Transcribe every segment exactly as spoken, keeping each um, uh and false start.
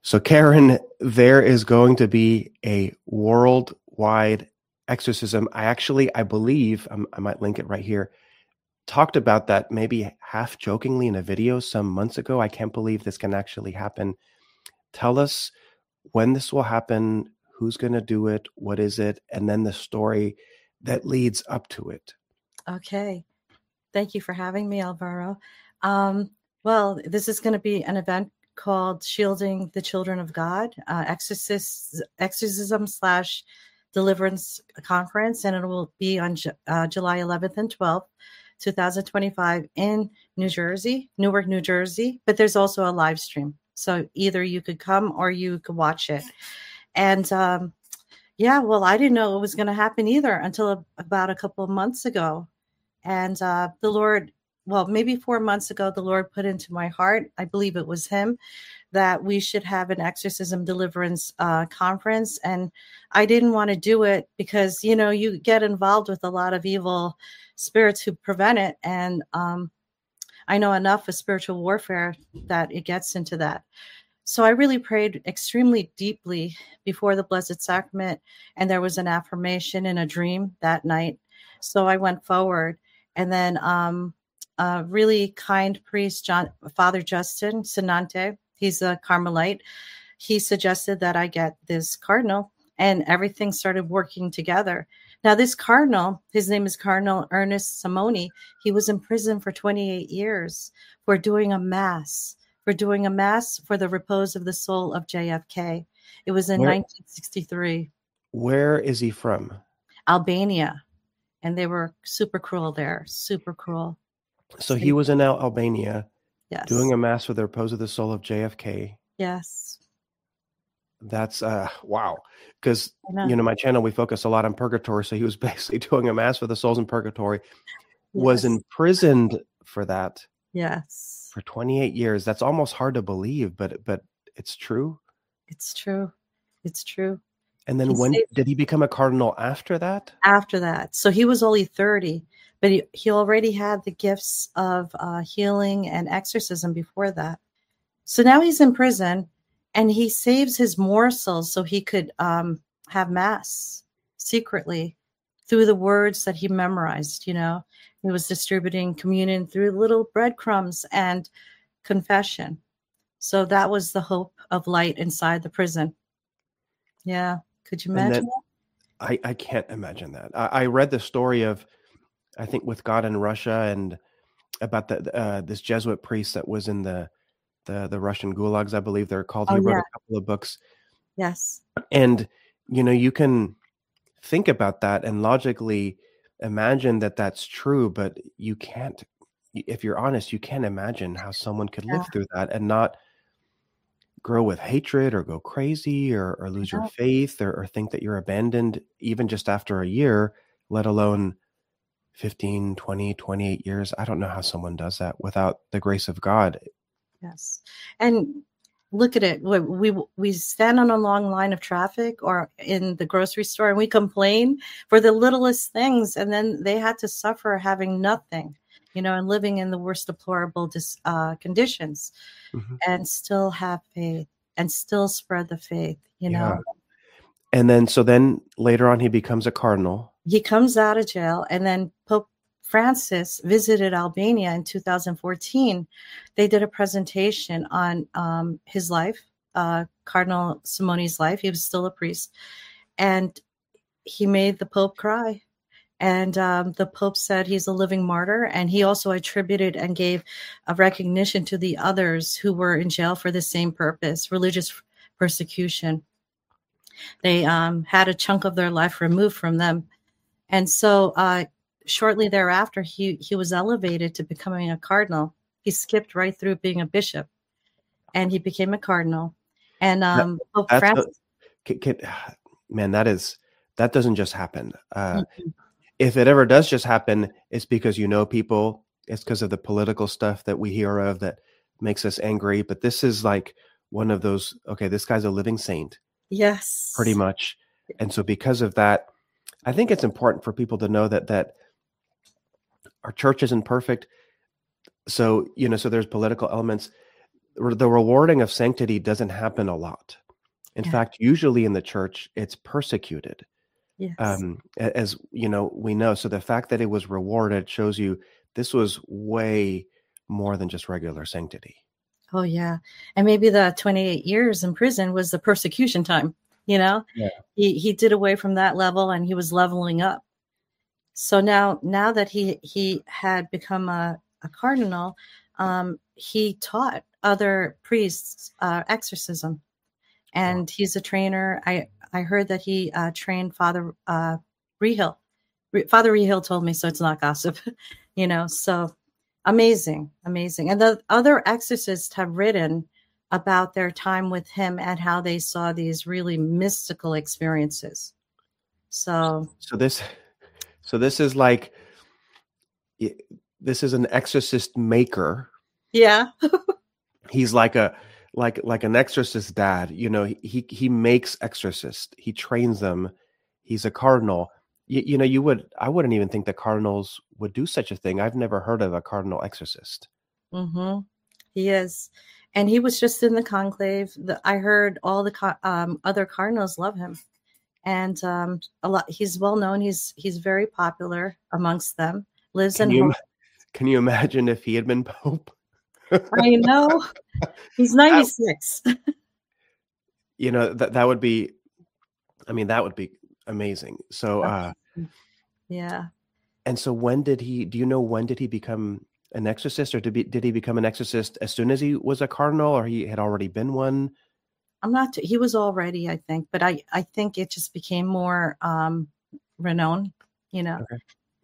So, Karen, there is going to be a worldwide exorcism. I actually, I believe, um, I might link it right here, talked about that maybe half jokingly in a video some months ago. I can't believe this can actually happen. Tell us when this will happen, who's going to do it, what is it, and then the story that leads up to it. Okay. Thank you for having me, Alvaro. Um, well, this is going to be an event called Shielding the Children of God, uh, exorcist, exorcism slash deliverance conference, and it will be on uh, July eleventh and twelfth, twenty twenty-five in New Jersey, Newark, New Jersey. But there's also a live stream, so either you could come or you could watch it. And um, yeah, well, I didn't know it was going to happen either until a, about a couple of months ago. And uh, the Lord, well, maybe four months ago, the Lord put into my heart, I believe it was him, that we should have an exorcism deliverance uh, conference. And I didn't want to do it because, you know, you get involved with a lot of evil spirits who prevent it. And um, I know enough of spiritual warfare that it gets into that. So I really prayed extremely deeply before the Blessed Sacrament. And there was an affirmation in a dream that night. So I went forward. And then um, a really kind priest, John, Father Justin Sinante, he's a Carmelite. He suggested that I get this cardinal, and everything started working together. Now, this cardinal, his name is Cardinal Ernest Simoni. He was in prison for twenty-eight years for doing a mass, for doing a mass for the repose of the soul of J F K. It was in where, nineteen sixty-three. Where is he from? Albania. And they were super cruel there, super cruel. So he was in Al- Albania, yes, doing a mass for the repose of the soul of J F K. Yes. That's, uh, wow. Because, you know, my channel, we focus a lot on purgatory. So he was basically doing a mass for the souls in purgatory, yes. Was imprisoned for that. Yes. For twenty-eight years. That's almost hard to believe, but but it's true. It's true. It's true. And then he when saved- did he become a cardinal after that? After that. So he was only thirty, but he, he already had the gifts of uh, healing and exorcism before that. So now he's in prison and he saves his morsels so he could um, have mass secretly through the words that he memorized. You know, he was distributing communion through little breadcrumbs and confession. So that was the hope of light inside the prison. Yeah. Could you imagine that? I, I can't imagine that. I, I read the story of, I think, With God in Russia, and about the uh, this Jesuit priest that was in the the, the Russian gulags, I believe they're called. Oh, he wrote yeah. a couple of books. Yes. And, you know, you can think about that and logically imagine that that's true, but you can't, if you're honest, you can't imagine how someone could live Yeah. through that and not grow with hatred or go crazy or, or lose Yeah. your faith or, or think that you're abandoned even just after a year, let alone fifteen, twenty, twenty-eight years. I don't know how someone does that without the grace of God. Yes. And look at it. We, we we stand on a long line of traffic or in the grocery store and we complain for the littlest things. And then they had to suffer having nothing, you know, and living in the worst deplorable dis, uh, conditions. Mm-hmm. And still have faith and still spread the faith, you know. Yeah. And then, so then later on, he becomes a cardinal. He comes out of jail, and then Pope Francis visited Albania in two thousand fourteen. They did a presentation on um, his life, uh, Cardinal Simoni's life. He was still a priest, and he made the Pope cry. And um, the Pope said he's a living martyr. And he also attributed and gave a recognition to the others who were in jail for the same purpose, religious persecution. They um, had a chunk of their life removed from them. And so uh, shortly thereafter, he, he was elevated to becoming a cardinal. He skipped right through being a bishop, and he became a cardinal. And um, that, Pope Francis. A, can, can, man, that is, that doesn't just happen. Uh, mm-hmm. If it ever does just happen, it's because you know people. It's because of the political stuff that we hear of that makes us angry. But this is like one of those, okay, this guy's a living saint. Yes. Pretty much. And so because of that, I think it's important for people to know that that our church isn't perfect. So, you know, so there's political elements. the rewarding of sanctity doesn't happen a lot. In Yeah. fact, usually in the church, it's persecuted. Yes. Um, a- as you know, we know. So the fact that it was rewarded shows you this was way more than just regular sanctity. Oh, yeah. And maybe the twenty-eight years in prison was the persecution time. You know, Yeah. he, he did away from that level and he was leveling up. So now, now that he, he had become a, a cardinal, um, he taught other priests uh, exorcism, and Wow. he's a trainer. I, I heard that he uh, trained Father uh, Rehill. Re- Father Rehill told me, so it's not gossip, you know, so amazing, amazing. And the other exorcists have written about their time with him and how they saw these really mystical experiences. So, So this, so this is like, i- this is an exorcist maker. yeah. He's like a like like an exorcist dad. You know, he he, he makes exorcists. He trains them. He's a cardinal. You, you know, you would I wouldn't even think that cardinals would do such a thing. I've never heard of a cardinal exorcist. Mm-hmm. He is. And he was just in the conclave. The, I heard all the co- um, other cardinals love him. And um, a lot. He's well known. He's he's very popular amongst them. Lives Can in you home. ima- can you imagine if he had been pope? I know. He's That- ninety-six. you know that that would be. I mean, that would be amazing. So, uh, Yeah. and so when did he? Do you know when did he become an exorcist, or did, be, did he become an exorcist as soon as he was a cardinal, or he had already been one? I'm not. He was already, I think, but I I think it just became more um, renowned. You know. Okay.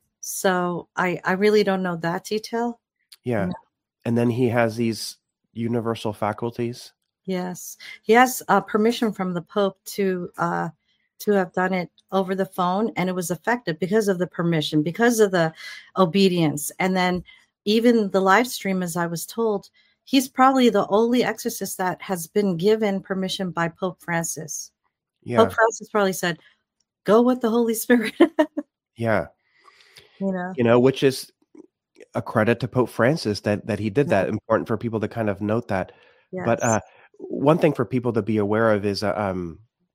So I I really don't know that detail. Yeah. No. And then he has these universal faculties. Yes, he has uh, permission from the Pope to uh, to have done it over the phone, and it was effective because of the permission, because of the obedience, and then even the live stream, as I was told, he's probably the only exorcist that has been given permission by Pope Francis. Yeah. Pope Francis probably said, "Go with the Holy Spirit." Yeah. You know, You know, which is a credit to Pope Francis that that he did Yeah. that. Important for people to kind of note that. yes. But uh, one thing for people to be aware of is uh, um,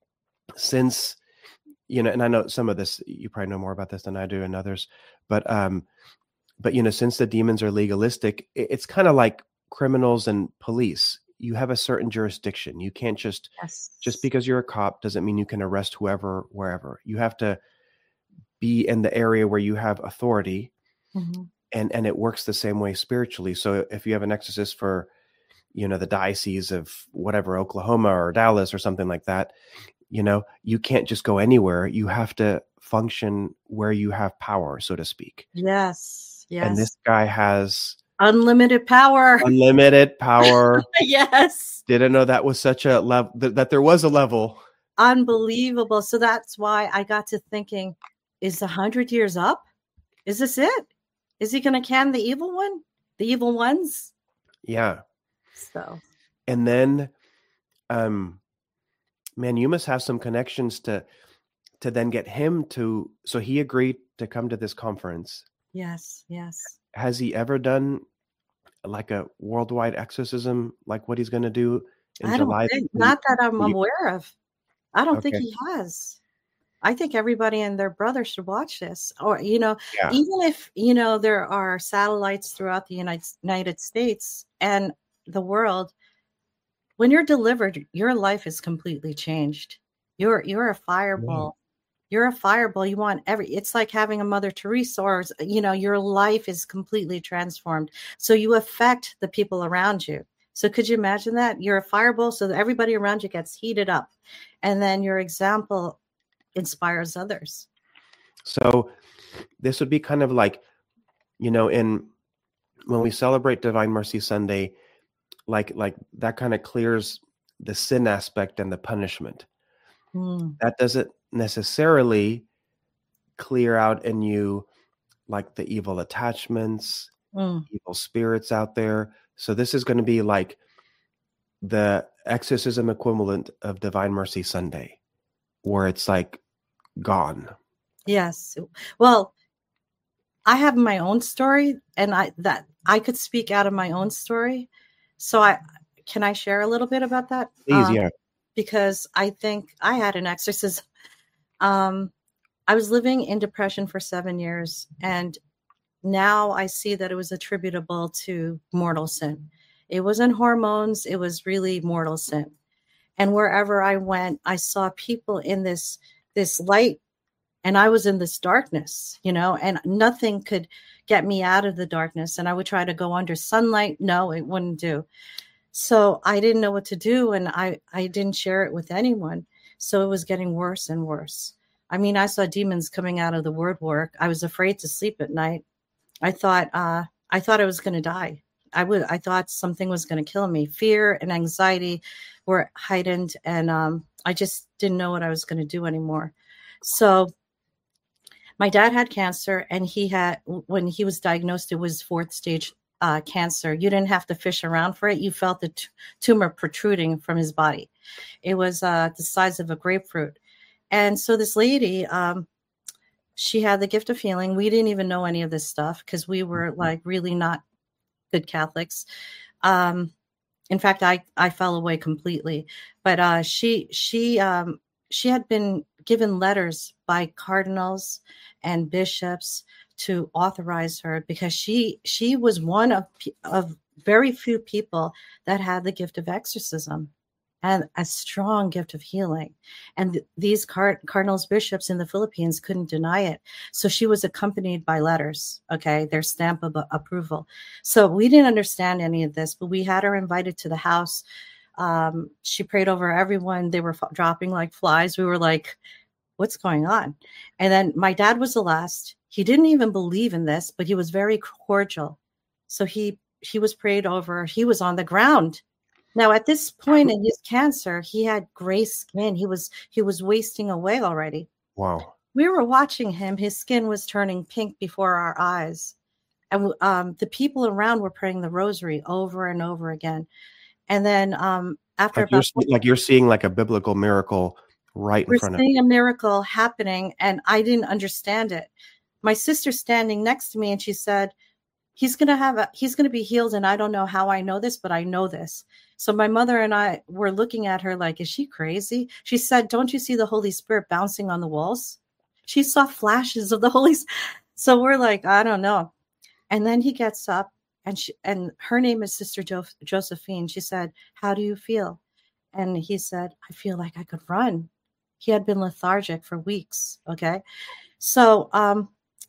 since, you know, and I know some of this, you probably know more about this than I do and others, but um, but you know, since the demons are legalistic, it, it's kind of like criminals and police. You have a certain jurisdiction. You can't just yes. just because you're a cop doesn't mean you can arrest whoever, wherever. You have to be in the area where you have authority, Mhm. and and it works the same way spiritually. So if you have an exorcist for, you know, the diocese of whatever, Oklahoma or Dallas or something like that, you know, you can't just go anywhere. You have to function where you have power, so to speak. Yes. Yes. And this guy has unlimited power. unlimited power. Yes. Didn't know that was such a level, that, that there was a level. Unbelievable. So that's why I got to thinking, is the hundred years up? Is this it? Is he going to can the evil one? The evil ones? Yeah. So, And then, um, man, you must have some connections to, to then get him to, so he agreed to come to this conference. yes, yes. Has he ever done like a worldwide exorcism, like what he's going to do in I don't July? think, not that I'm You- aware of. I don't think Okay. he has. I think everybody and their brother should watch this. Or, you know, Yeah. even if, you know, there are satellites throughout the United, United States and the world, when you're delivered, your life is completely changed. You're you're a fireball. You're a fireball. You want every, it's like having a Mother Teresa, or, you know, your life is completely transformed. So you affect the people around you. So could you imagine that? You're a fireball, so that everybody around you gets heated up. And then your example inspires others. So this would be kind of like, you know, in when we celebrate Divine Mercy Sunday, like like that kind of clears the sin aspect and the punishment. Mm. That doesn't necessarily clear out in you like the evil attachments, Mm. evil spirits out there. So this is going to be like the exorcism equivalent of Divine Mercy Sunday, where it's like gone. Yes. Well, I have my own story, and I that I could speak out of my own story. So I can I share a little bit about that? Please, Um, yeah. because I think I had an exorcism. Um, I was living in depression for seven years, and now I see that it was attributable to mortal sin. It wasn't hormones, it was really mortal sin. And wherever I went, I saw people in this this light, and I was in this darkness, you know, and nothing could get me out of the darkness. And I would try to go under sunlight. No, it wouldn't do. So I didn't know what to do, and I, I didn't share it with anyone. So it was getting worse and worse. I mean, I saw demons coming out of the woodwork. I was afraid to sleep at night. I thought uh, I thought I was going to die. I would. I thought something was going to kill me. Fear and anxiety were heightened, and um, I just didn't know what I was going to do anymore. So my dad had cancer, and he had, when he was diagnosed, it was fourth stage uh, cancer. You didn't have to fish around for it. You felt the t- tumor protruding from his body. It was uh, the size of a grapefruit. And so this lady, um, she had the gift of healing. We didn't even know any of this stuff because we were like really not good Catholics. Um, in fact, I, I fell away completely. But uh, she she um, she had been given letters by cardinals and bishops to authorize her, because she she was one of of very few people that had the gift of exorcism and a strong gift of healing. And th- these card- cardinals, bishops in the Philippines couldn't deny it. So she was accompanied by letters, okay, their stamp of a- approval. So we didn't understand any of this, but we had her invited to the house. Um, she prayed over everyone. They were f- dropping like flies. We were like, what's going on? And then my dad was the last. He didn't even believe in this, but he was very cordial. So he he was prayed over. He was on the ground. Now, at this point in his cancer, he had gray skin. He was he was wasting away already. Wow. We were watching him. His skin was turning pink before our eyes. And um, the people around were praying the rosary over and over again. And then um, after Like you're about se- like you're seeing like a biblical miracle right in we're front of seeing a miracle happening, and I didn't understand it. My sister's standing next to me, and she said, he's going to have a, he's going to be healed. And I don't know how I know this, but I know this. So my mother and I were looking at her like, is she crazy? She said, don't you see the Holy Spirit bouncing on the walls? She saw flashes of the Holy Spirit. So we're like, I don't know. And then he gets up, and she, and her name is Sister jo- Josephine. She said, how do you feel? And he said, I feel like I could run. He had been lethargic for weeks. Okay. So, um,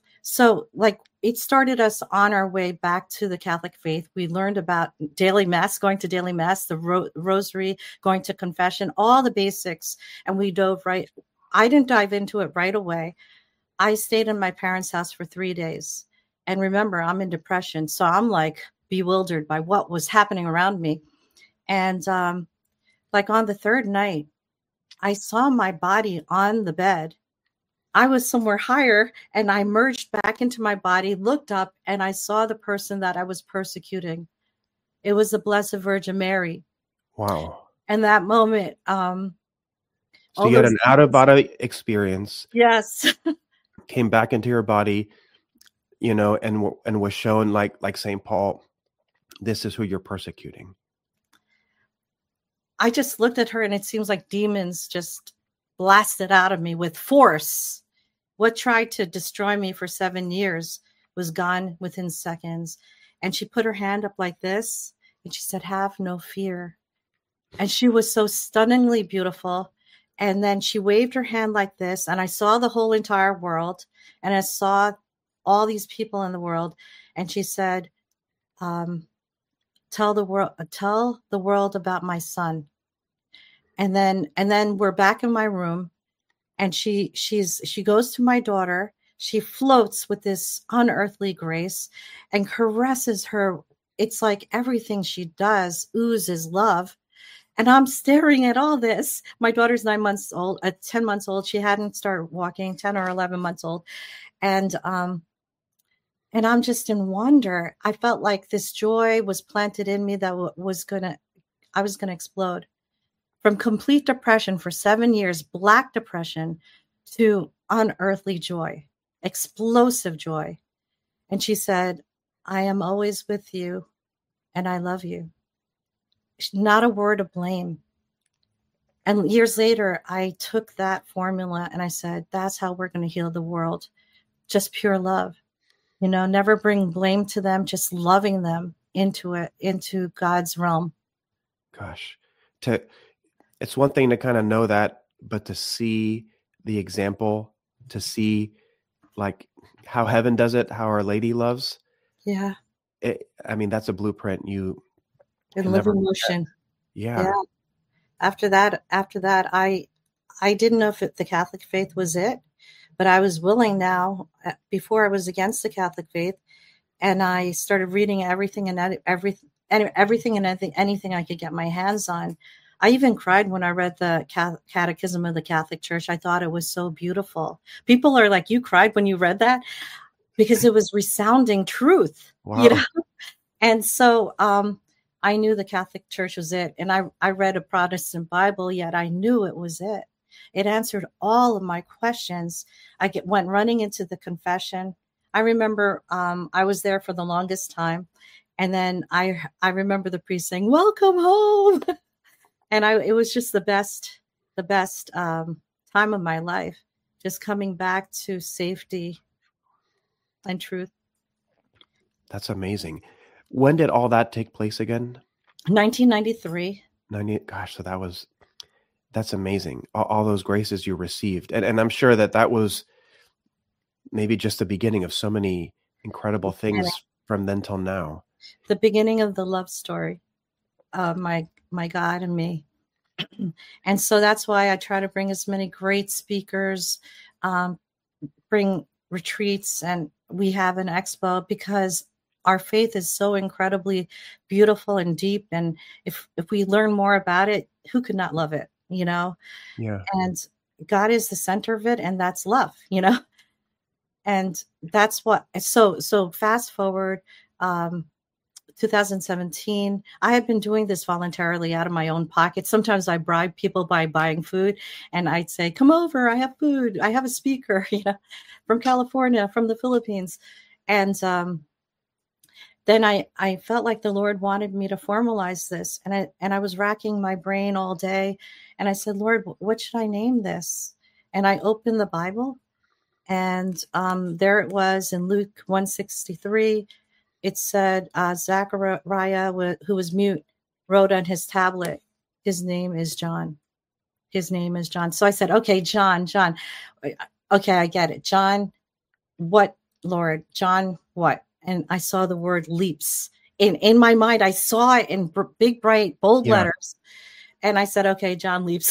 so like it started us on our way back to the Catholic faith. We learned about daily mass, going to daily mass, the ro- rosary, going to confession, all the basics. And we dove right. I didn't dive into it right away. I stayed in my parents' house for three days. And remember, I'm in depression. So I'm like bewildered by what was happening around me. And um, like on the third night, I saw my body on the bed. I was somewhere higher, and I merged back into my body, looked up, and I saw the person that I was persecuting. It was the Blessed Virgin Mary. Wow. And that moment, um, So all you had those an out of body experience, yes, came back into your body, you know, and w- and was shown like like Saint Paul, this is who you're persecuting. I just looked at her, and it seems like demons just blasted out of me with force. What tried to destroy me for seven years was gone within seconds. And she put her hand up like this, and she said, have no fear. And she was so stunningly beautiful. And then she waved her hand like this, and I saw the whole entire world, and I saw all these people in the world. And she said, um, tell the world, tell the world about my son. And then, and then we're back in my room, and she, she's, she goes to my daughter. She floats with this unearthly grace and caresses her. It's like everything she does oozes love. And I'm staring at all this. My daughter's nine months old, at uh, ten months old. She hadn't started walking, ten or eleven months old. And, um, and I'm just in wonder. I felt like this joy was planted in me that w- was going to, I was going to explode. From complete depression for seven years, black depression, to unearthly joy, explosive joy. And she said, I am always with you, and I love you. not a word of blame. And years later, I took that formula and I said, that's how we're going to heal the world. Just pure love, you know, never bring blame to them, just loving them into it, into God's realm. Gosh, to it's one thing to kind of know that, but to see the example, to see like how heaven does it, how Our Lady loves. Yeah. It, I mean, that's a blueprint. You In living motion. Yeah. Yeah. After that, after that, I, I didn't know if it, the Catholic faith was it, but I was willing now. Before I was against the Catholic faith, and I started reading everything and every, everything and anything, anything I could get my hands on. I even cried when I read the Catechism of the Catholic Church. I thought it was so beautiful. People are like, you cried when you read that? Because it was resounding truth. Wow. You know? And so um, I knew the Catholic Church was it. And I, I read a Protestant Bible, yet I knew it was it. It answered all of my questions. I get, went running into the confession. I remember um, I was there for the longest time. And then I I remember the priest saying, welcome home. And I it was just the best, the best um, time of my life, just coming back to safety and truth. That's amazing. When did all that take place again? nineteen ninety-three. ninety Gosh, so that was, that's amazing. All, all those graces you received. And, and I'm sure that that was maybe just the beginning of so many incredible things from then till now. The beginning of the love story of my, my God and me. And so that's why I try to bring as many great speakers, um, bring retreats, and we have an expo because our faith is so incredibly beautiful and deep. And if, if we learn more about it, who could not love it, you know? Yeah. And God is the center of it, and that's love, you know? And that's what, so, so fast forward, um, two thousand seventeen, I had been doing this voluntarily out of my own pocket. Sometimes I bribe people by buying food, and I'd say, come over, I have food. I have a speaker, you know, from California, from the Philippines. And, um, then I, I felt like the Lord wanted me to formalize this. And I, and I was racking my brain all day. And I said, Lord, what should I name this? And I opened the Bible, and um, there it was in Luke one sixty-three. It said, uh, Zachariah, who was mute, wrote on his tablet, his name is John. His name is John. So I said, okay, John, John. Okay, I get it. John, what, Lord? John, what? And I saw the word leaps. In, in my mind, I saw it in big, bright, bold Yeah. letters. And I said, okay, John leaps.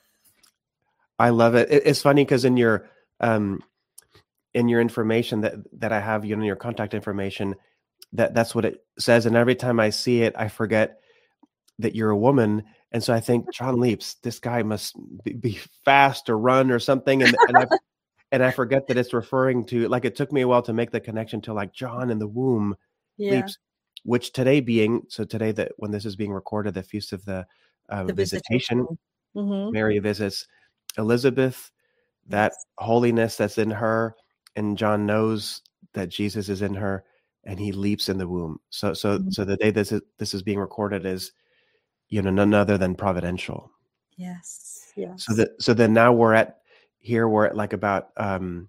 I love it. it it's funny because in your um, in your information that, that I have, you know, your contact information, that that's what it says. And every time I see it, I forget that you're a woman. And so I think John leaps, this guy must be, be fast or run or something. And, and, I, and I forget that it's referring to, like, it took me a while to make the connection to like John in the womb yeah. leaps, which today being, so today that when this is being recorded, the Feast of the, uh, the Visitation, visitation. Mm-hmm. Mary visits Elizabeth, that yes. holiness that's in her. And John knows that Jesus is in her, and he leaps in the womb. So, so, mm-hmm. so the day this is, this is being recorded is, you know, none other than providential. Yes. Yes. So that, so then now we're at here, we're at like about, um,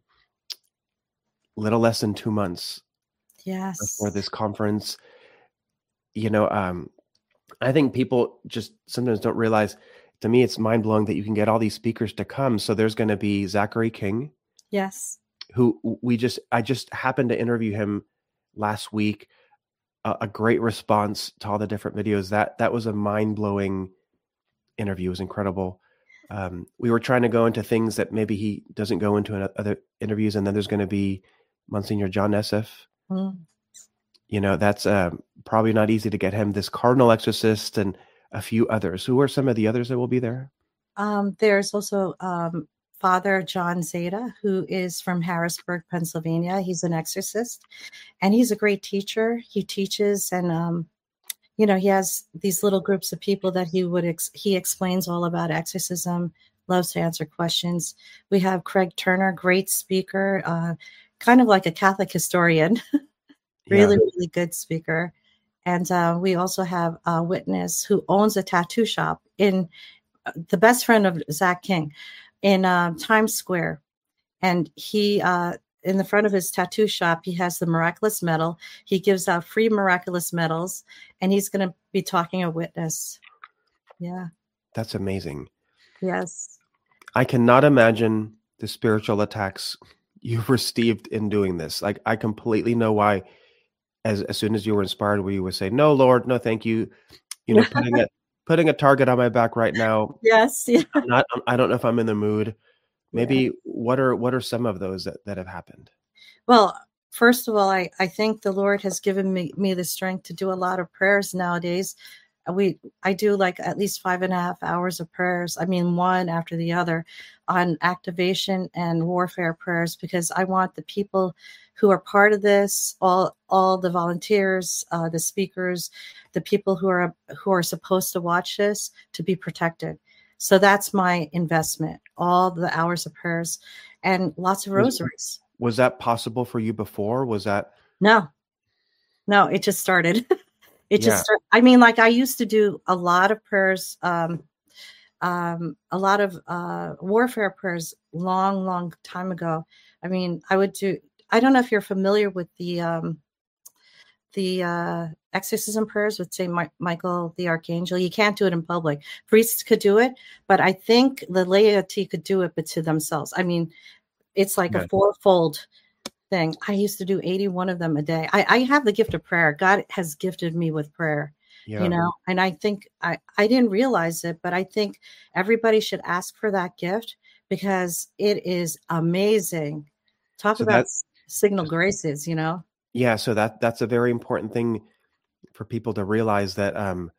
little less than two months. Yes. Before this conference, you know, um, I think people just sometimes don't realize, to me, it's mind blowing that you can get all these speakers to come. So there's going to be Zachary King. Yes. Who we just, I just happened to interview him last week. Uh, a great response to all the different videos. That that was a mind-blowing interview. It was incredible. Um, we were trying to go into things that maybe he doesn't go into in other interviews. And then there's going to be Monsignor John Esseff. Mm. You know, that's uh, probably not easy to get him. This Cardinal Exorcist and a few others. Who are some of the others that will be there? Um, there's also um, Father John Zeta, who is from Harrisburg, Pennsylvania. He's an exorcist, and he's a great teacher. He teaches, and um, you know, he has these little groups of people that he would ex- he explains all about exorcism. Loves to answer questions. We have Craig Turner, great speaker, uh, kind of like a Catholic historian. really, yeah. really good speaker. And uh, we also have a witness who owns a tattoo shop in uh, the best friend of Zach King in uh, Times Square. And he, uh, in the front of his tattoo shop, he has the miraculous medal. He gives out free miraculous medals, and he's going to be talking a witness. Yeah. That's amazing. Yes. I cannot imagine the spiritual attacks you've received in doing this. Like, I completely know why, as as soon as you were inspired, where you would say, no, Lord, no, thank you. You know, putting it, putting a target on my back right now. Yes. Yeah. I'm not, I don't know if I'm in the mood. Maybe Yeah. what are, what are some of those that, that have happened? Well, first of all, I, I think the Lord has given me, me the strength to do a lot of prayers nowadays. We I do like at least five and a half hours of prayers. I mean, one after the other on activation and warfare prayers, because I want the people who are part of this, all all the volunteers, uh, the speakers, the people who are who are supposed to watch this, to be protected. So that's my investment, all the hours of prayers and lots of Was, rosaries. was that possible for you before? Was that? No, no, it just started. It Yeah. just, start, I mean, like I used to do a lot of prayers, um, um, a lot of uh, warfare prayers long, long time ago. I mean, I would do, I don't know if you're familiar with the, um, the uh, exorcism prayers with Saint Mi- Michael the Archangel. You can't do it in public. Priests could do it, but I think the laity could do it, but to themselves. I mean, it's like Yeah. a fourfold thing. I used to do eighty-one of them a day. I, I have the gift of prayer. God has gifted me with prayer, Yeah. you know, and I think I, I didn't realize it, but I think everybody should ask for that gift because it is amazing. Talk So about that, s- signal graces, you know? yeah. So that, that's a very important thing for people to realize, that um,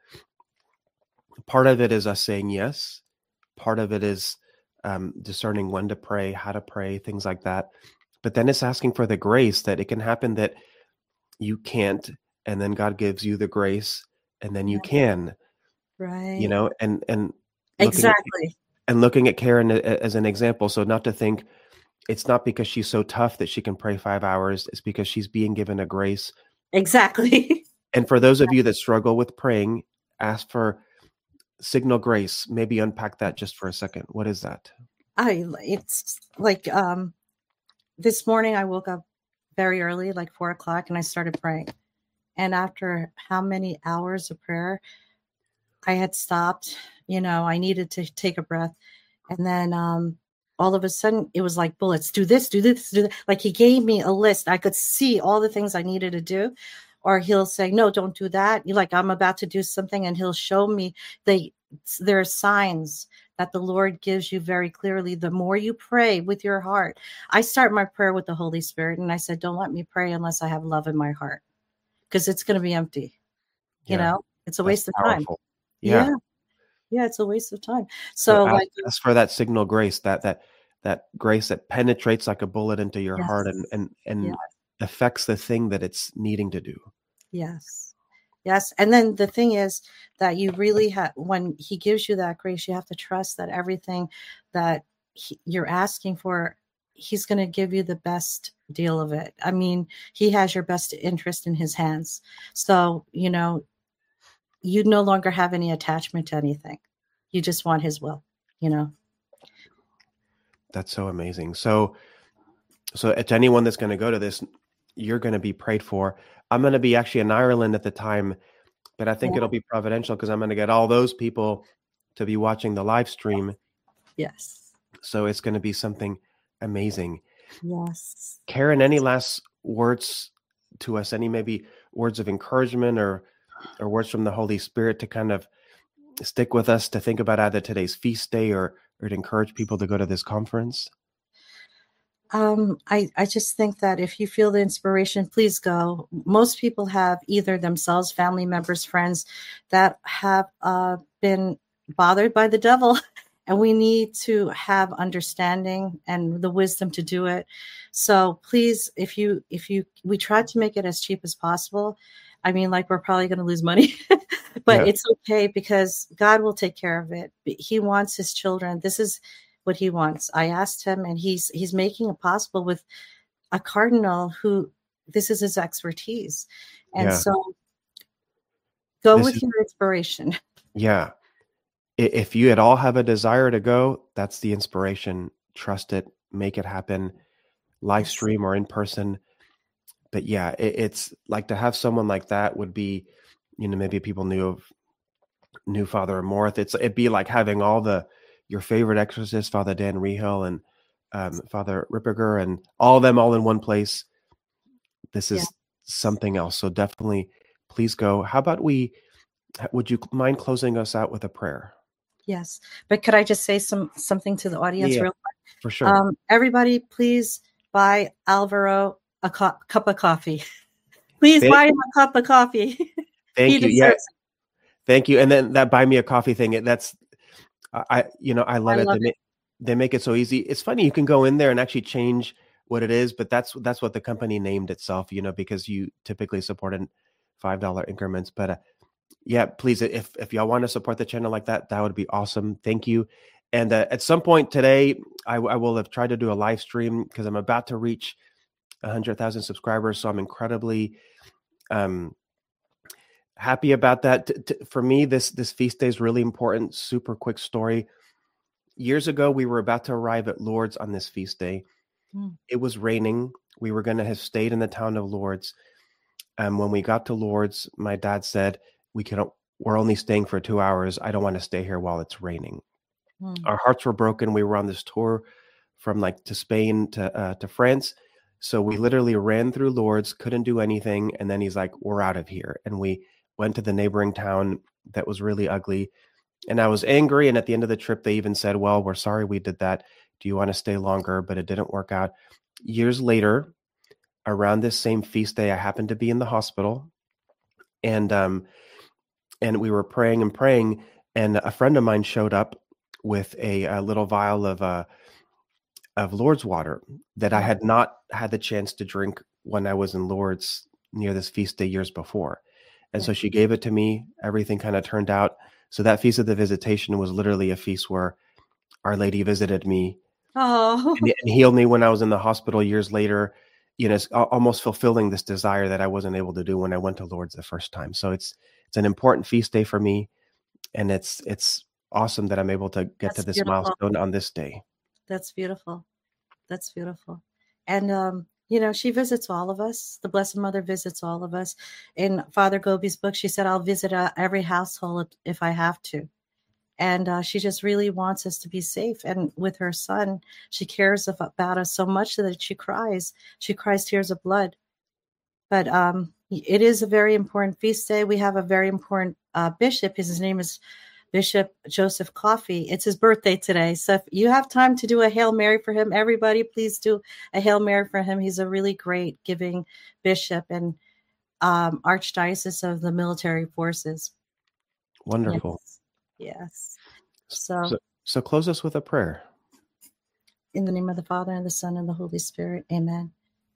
part of it is us saying yes. Part of it is um, discerning when to pray, how to pray, things like that. But then it's asking for the grace that it can happen that you can't, and then God gives you the grace, and then you Yeah, can, right. you know, and, and looking at, Exactly. and looking at Karen a- as an example. So not to think it's not because she's so tough that she can pray five hours. It's because she's being given a grace. Exactly. And for those of you that struggle with praying, ask for signal grace. Maybe unpack that just for a second. What is that? I, it's like, um, this morning I woke up very early, like four o'clock, and I started praying. And after how many hours of prayer, I had stopped. You know, I needed to take a breath. And then um, all of a sudden, it was like bullets. Do this, do this, do that. Like he gave me a list. I could see all the things I needed to do. Or he'll say, no, don't do that. You like, I'm about to do something, and he'll show me the there are signs that the Lord gives you very clearly. The more you pray with your heart, I start my prayer with the Holy Spirit, and I said, don't let me pray unless I have love in my heart, because it's going to be empty. You Yeah, know, it's a that's waste of time. powerful. Yeah. Yeah. Yeah. It's a waste of time. So So ask, like, ask for that signal grace, that that that grace that penetrates like a bullet into your heart and yes, and and yes, affects the thing that it's needing to do. yes, yes. And then the thing is that you really have, when he gives you that grace, you have to trust that everything that he, you're asking for, he's going to give you the best deal of it. I mean, he has your best interest in his hands. So, you know, you no longer have any attachment to anything. You just want his will, you know? That's so amazing. So so to anyone that's going to go to this, you're going to be prayed for. I'm going to be actually in Ireland at the time, but I think Yeah. it'll be providential because I'm going to get all those people to be watching the live stream. Yes. So it's going to be something amazing. Yes. Karen, any last words to us? Any maybe words of encouragement or or words from the Holy Spirit to kind of stick with us, to think about either today's feast day or or to encourage people to go to this conference? Um, I, I just think that if you feel the inspiration, please go. Most people have either themselves, family members, friends that have uh, been bothered by the devil, and we need to have understanding and the wisdom to do it. So please, if you if you we try to make it as cheap as possible. I mean, like we're probably going to lose money, but Yeah. it's okay because God will take care of it. He wants his children. This is what he wants. I asked him, and he's he's making it possible with a cardinal who this is his expertise. And Yeah. so Go This with is your inspiration. yeah. I- If you at all have a desire to go, that's the inspiration. Trust it, make it happen, live Yes. stream or in person. But yeah, it, it's like to have someone like that would be, you know, maybe people knew of knew Father Amorth. It's it'd be like having all the your favorite exorcists, Father Dan Rehill and um, Father Ripperger, and all of them all in one place. This Yeah. is something else. So definitely, please go. How about we? Would you mind closing us out with a prayer? Yes. But could I just say some something to the audience Yeah, real for quick? sure. Um, everybody, please buy Alvaro a co- cup of coffee. Please Thank, buy him a cup of coffee. He thank you. deserves Yeah, it. thank you. And then that buy me a coffee thing. It, that's I, I- you know, I I love it. love They it. make they make it so easy. It's funny. You can go in there and actually change what it is, but that's that's what the company named itself. You know, because you typically support in five dollar increments. But uh, yeah, please, if if y'all want to support the channel like that, that would be awesome. Thank you. And uh, at some point today, I, I will have tried to do a live stream because I'm about to reach a hundred thousand subscribers. So I'm incredibly um, happy about that. T- t- for me, this this feast day is really important. Super quick story. Years ago, we were about to arrive at Lourdes on this feast day. Mm. It was raining. We were going to have stayed in the town of Lourdes. And when we got to Lourdes, my dad said, "We can. We're only staying for two hours. I don't want to stay here while it's raining." Mm. Our hearts were broken. We were on this tour from like to Spain to uh, to France. So we literally ran through Lourdes, couldn't do anything. And then he's like, "We're out of here." And we went to the neighboring town that was really ugly. And I was angry. And at the end of the trip, they even said, "Well, we're sorry we did that. Do you want to stay longer?" But it didn't work out. Years later, around this same feast day, I happened to be in the hospital. And um, and we were praying and praying. And a friend of mine showed up with a, a little vial of uh, of Lourdes water that I Mm. had not had the chance to drink when I was in Lourdes near this feast day years before. And Yeah. so she gave it to me. Everything kind of turned out. So that feast of the Visitation was literally a feast where Our Lady visited me Oh, and, and healed me when I was in the hospital years later. You know, it's al- almost fulfilling this desire that I wasn't able to do when I went to Lourdes the first time. So it's it's an important feast day for me, and it's it's awesome that I'm able to get to that's this beautiful. milestone on this day. That's beautiful. That's beautiful. And, um, you know, she visits all of us. The Blessed Mother visits all of us. In Father Gobi's book, she said, I'll visit uh, every household if I have to. And uh, she just really wants us to be safe. And with her son, she cares of, about us so much that she cries. She cries tears of blood. But um, it is a very important feast day. We have a very important uh, bishop. His name is Bishop Joseph Coffey. It's his birthday today. So if you have time to do a Hail Mary for him, everybody, please do a Hail Mary for him. He's a really great giving bishop and um, Archdiocese of the Military Forces. Wonderful. Yes. Yes. So, So so close us with a prayer. in the name of the Father and the Son and the Holy Spirit. Amen.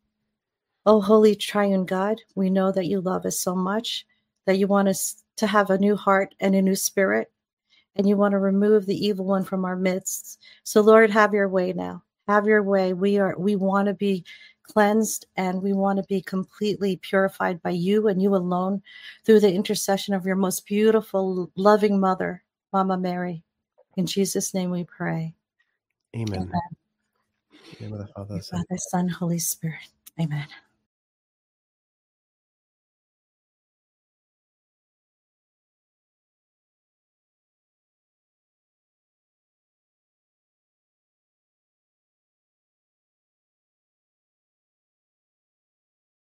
Oh, holy triune God, we know that you love us so much, that you want us to have a new heart and a new spirit, and you want to remove the evil one from our midst. So, Lord, have your way now. Have your way. We are we want to be cleansed, and we want to be completely purified by you and you alone through the intercession of your most beautiful, loving mother, Mama Mary. In Jesus' name we pray. Amen. Amen. In the name of the Father, the Son. Father, Son, Holy Spirit. Amen.